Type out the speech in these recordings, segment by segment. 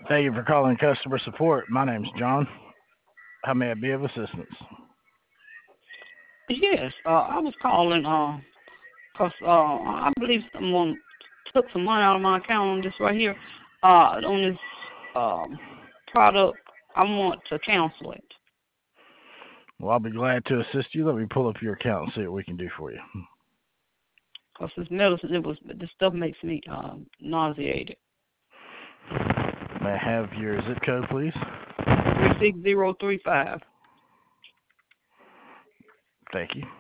Thank you for calling customer support. My name's John. How may I be of assistance? Yes, I was calling because I believe someone took some money out of my account on this right here. On this product, I want to cancel it Well, I'll be glad to assist you. Let me pull up your account and see what we can do for you. because this medicine, this stuff makes me nauseated. May I have your zip code, please? 36035. Thank you.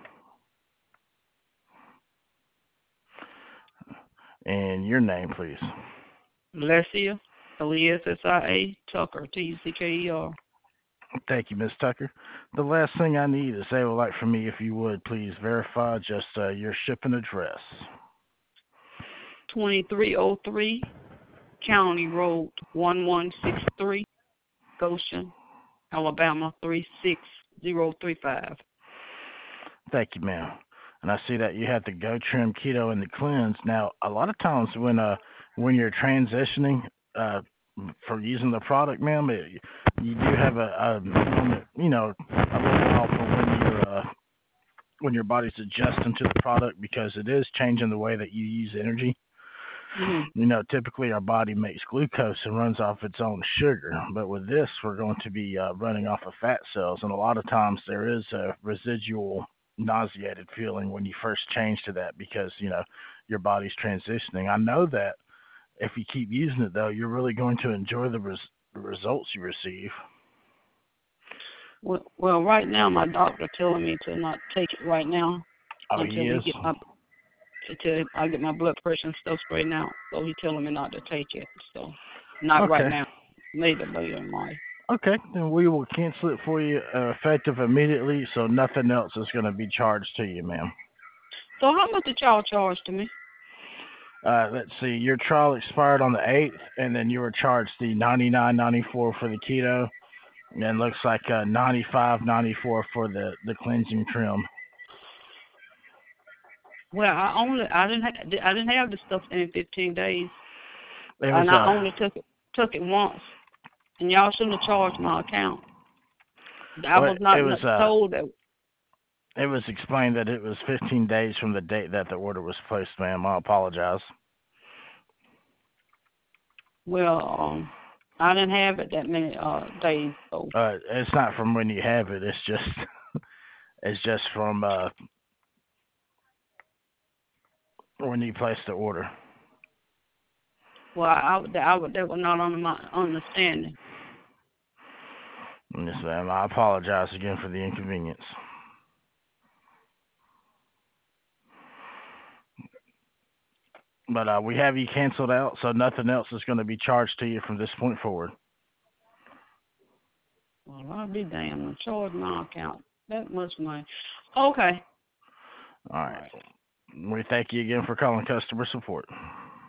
And your name, please. Lesia, Lesia Tucker, Tucker. Thank you, Miss Tucker. The last thing I need is they would like for me, if you would, please verify just your shipping address. 2303 County Road 1163, Goshen, Alabama 36035. Thank you, ma'am. And I see that you had the Go Trim Keto and the Cleanse. Now, a lot of times when you're transitioning for using the product, ma'am, you do have a little while for when your body's adjusting to the product because it is changing the way that you use energy. Mm-hmm. Typically our body makes glucose and runs off its own sugar, but with this, we're going to be running off of fat cells, and a lot of times there is a residual nauseated feeling when you first change to that because your body's transitioning. I know that if you keep using it though, you're really going to enjoy the results you receive. Well, right now my doctor telling me to not take it right now Oh, until he is. until I get my blood pressure and stuff straightened out. So he's telling me not to take it. So not right Okay. now. Maybe later in life. Okay, then we will cancel it for you effective immediately, so nothing else is going to be charged to you, ma'am. So how much did y'all charge to me? Let's see, your trial expired on the 8th, and then you were charged the $99.94 for the keto, and then looks like $95.94 for the cleansing trim. Well, I didn't have the stuff in 15 days, It was and I only took it once, and y'all shouldn't have charged my account. I well, was not told that. it was explained that it was 15 days from the date that the order was placed, ma'am. I apologize. Well, I didn't have it that many days. So It's not from when you have it. It's just it's just from when you place the order. well, that was not under my understanding. Yes, ma'am. I apologize again for the inconvenience. But we have you canceled out, so nothing else is going to be charged to you from this point forward. Well, I'll be damned. I charged my account that much money. Okay. All All right. right. We thank you again for calling customer support.